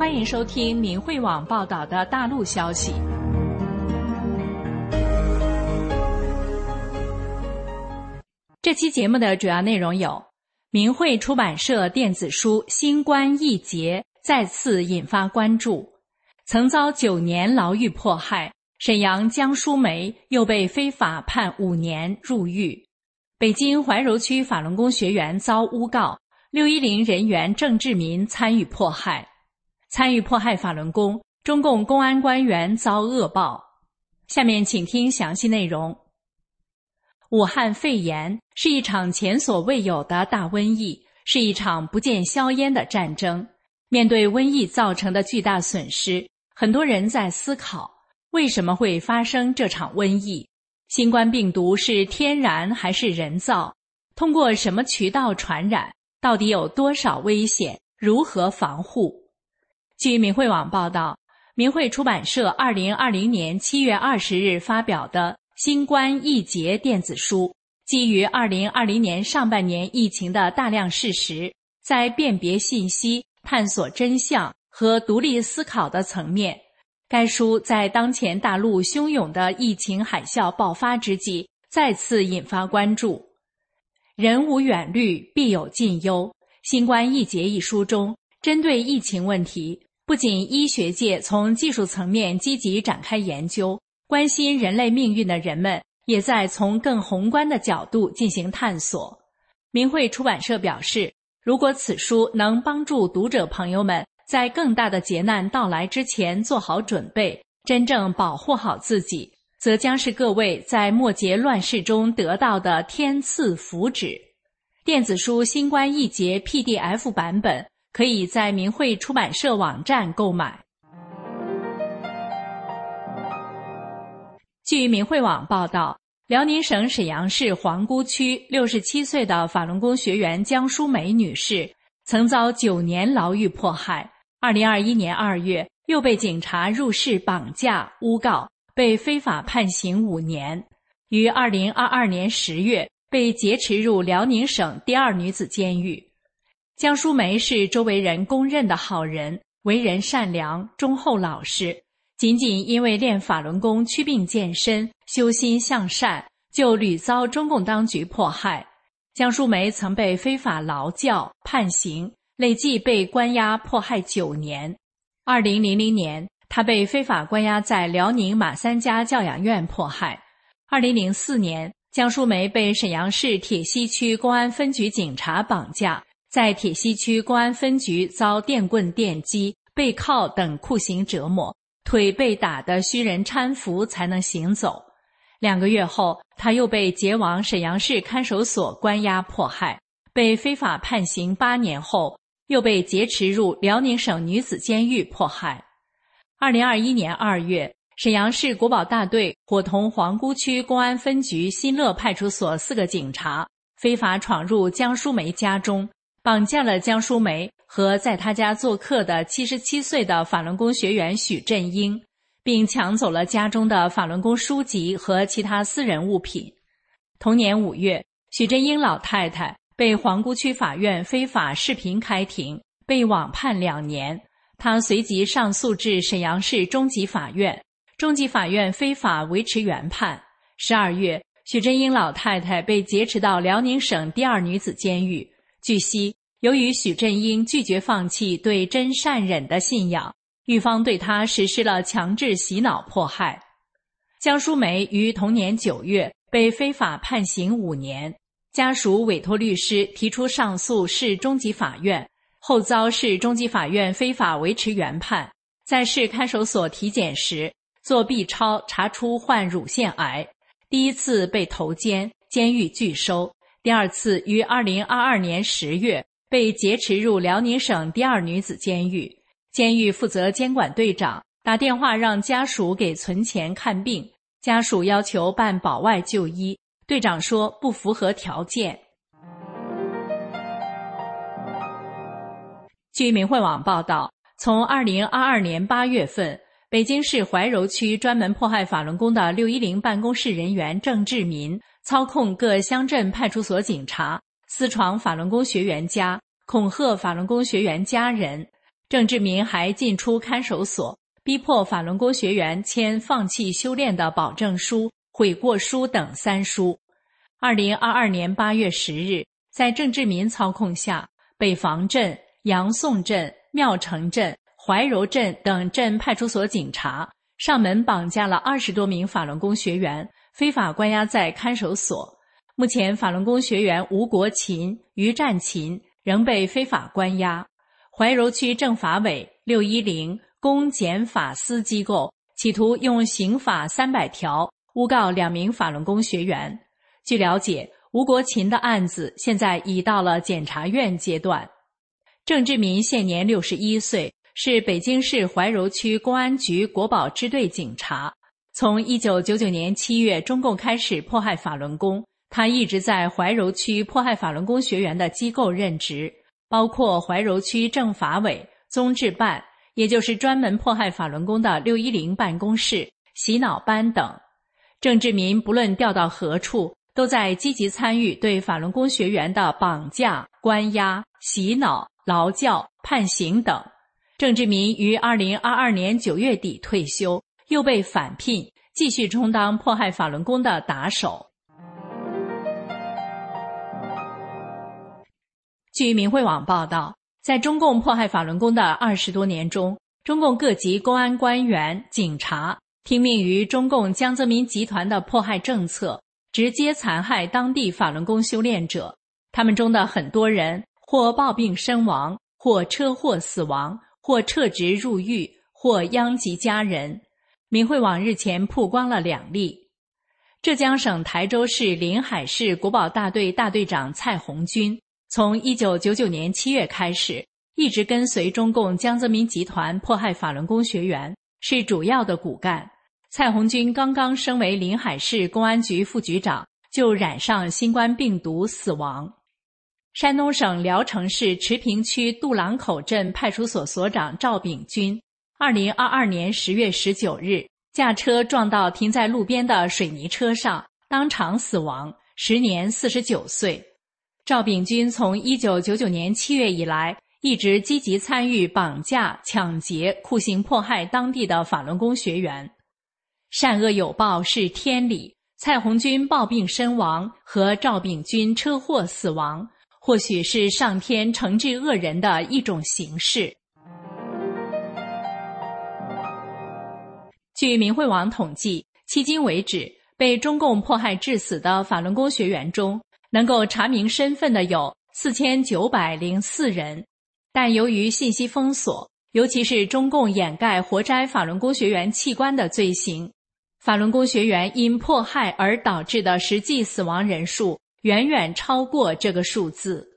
欢迎收听明慧网报道的大陆消息。这期节目的主要内容有：明慧出版社电子书《新冠疫劫》再次引发关注；曾遭9年牢狱迫害，沈阳江淑梅又被非法判5年入狱；北京怀柔区法轮功学员遭诬告，610人员郑志民参与迫害。参与迫害法轮功，中共公安官员遭恶报。下面请听详细内容。武汉肺炎是一场前所未有的大瘟疫，是一场不见硝烟的战争。面对瘟疫造成的巨大损失，很多人在思考，为什么会发生这场瘟疫？新冠病毒是天然还是人造？通过什么渠道传染？到底有多少危险？如何防护？据明慧网报道，明慧出版社2020年7月20日发表的《新冠疫劫》电子书，基于2020年上半年疫情的大量事实，在辨别信息、探索真相和独立思考的层面，该书在当前大陆汹涌的疫情海啸爆发之际，再次引发关注。人无远虑，必有近忧。新冠疫劫一书中，针对疫情问题，不仅医学界从技术层面积极展开研究，关心人类命运的人们也在从更宏观的角度进行探索。明慧出版社表示，如果此书能帮助读者朋友们在更大的劫难到来之前做好准备，真正保护好自己，则将是各位在末劫乱世中得到的天赐福祉。电子书《新冠疫劫》PDF 版本可以在明慧出版社网站购买。据明慧网报道，辽宁省沈阳市皇姑区67岁的法轮功学员江淑梅女士，曾遭9年牢狱迫害，2021年2月又被警察入室绑架诬告，被非法判刑5年，于2022年10月被劫持入辽宁省第2女子监狱。江淑梅是周围人公认的好人，为人善良、忠厚老实，仅仅因为练法轮功祛病健身、修心向善，就屡遭中共当局迫害。江淑梅曾被非法劳教、判刑，累计被关押迫害9年。2000年，她被非法关押在辽宁马三家教养院迫害。2004年，江淑梅被沈阳市铁西区公安分局警察绑架，在铁西区公安分局遭电棍电击、背铐等酷刑折磨，腿被打得虚人搀扶才能行走。2个月后，他又被劫往沈阳市看守所关押迫害，被非法判刑8年后，又被劫持入辽宁省女子监狱迫害。2021年2月，沈阳市国保大队伙同皇姑区公安分局新乐派出所4个警察，非法闯入江淑梅家中，绑架了江淑梅和在她家做客的77岁的法轮功学员许振英，并抢走了家中的法轮功书籍和其他私人物品。同年5月，许振英老太太被皇姑区法院非法视频开庭，被网判2年。她随即上诉至沈阳市中级法院，中级法院非法维持原判。12月，许振英老太太被劫持到辽宁省第2女子监狱。据悉，由于许振英拒绝放弃对真善忍的信仰，狱方对他实施了强制洗脑迫害。江淑梅于同年9月被非法判刑5年，家属委托律师提出上诉市中级法院，后遭市中级法院非法维持原判。在市看守所体检时，做 B 超查出患乳腺癌，第一次被投监，监狱拒收。第2次于2022年10月被劫持入辽宁省第2女子监狱，监狱负责监管队长打电话让家属给存钱看病，家属要求办保外就医，队长说不符合条件。据明慧网报道，从2022年8月份，北京市怀柔区专门迫害法轮功的610办公室人员郑志民操控各乡镇派出所警察，私闯法轮功学员家，恐吓法轮功学员家人。 郑志民还进出看守所，逼迫法轮功学员签放弃修炼的保证书、悔过书等3书。2022年8月10日，在郑志民操控下，北房镇、杨宋镇、庙城镇、怀柔镇等镇派出所警察上门绑架了20多名法轮功学员，非法关押在看守所。目前法轮功学员吴国琴、于占琴仍被非法关押。怀柔区政法委、610公检法司机构企图用刑法300条诬告2名法轮功学员。据了解，吴国琴的案子现在已到了检察院阶段。郑志民现年61岁，是北京市怀柔区公安局国保支队警察。从1999年7月中共开始迫害法轮功，他一直在怀柔区迫害法轮功学员的机构任职，包括怀柔区政法委、综治办，也就是专门迫害法轮功的610办公室、洗脑班等。郑志民不论调到何处，都在积极参与对法轮功学员的绑架、关押、洗脑、劳教、判刑等。郑志民于2022年9月底退休，又被返聘，继续充当迫害法轮功的打手。据明慧网报道，在中共迫害法轮功的20多年中，中共各级公安官员、警察听命于中共江泽民集团的迫害政策，直接残害当地法轮功修炼者。他们中的很多人或暴病身亡，或车祸死亡，或撤职入狱，或殃及家人。明慧网日前曝光了2例。浙江省台州市临海市国保大队大队长蔡红军，从1999年7月开始，一直跟随中共江泽民集团迫害法轮功学员，是主要的骨干。蔡红军刚刚升为临海市公安局副局长，就染上新冠病毒死亡。山东省聊城市池平区杜朗口镇派出所所长赵炳军，2022年10月19日驾车撞到停在路边的水泥车上，当场死亡，时年49岁。赵炳军从1999年7月以来，一直积极参与绑架、抢劫、酷刑迫害当地的法轮功学员。善恶有报是天理，蔡红军暴病身亡和赵炳军车祸死亡，或许是上天惩治恶人的一种形式。据明慧网统计，迄今为止，被中共迫害致死的法轮功学员中，能够查明身份的有4904人，但由于信息封锁，尤其是中共掩盖活摘法轮功学员器官的罪行，法轮功学员因迫害而导致的实际死亡人数远远超过这个数字。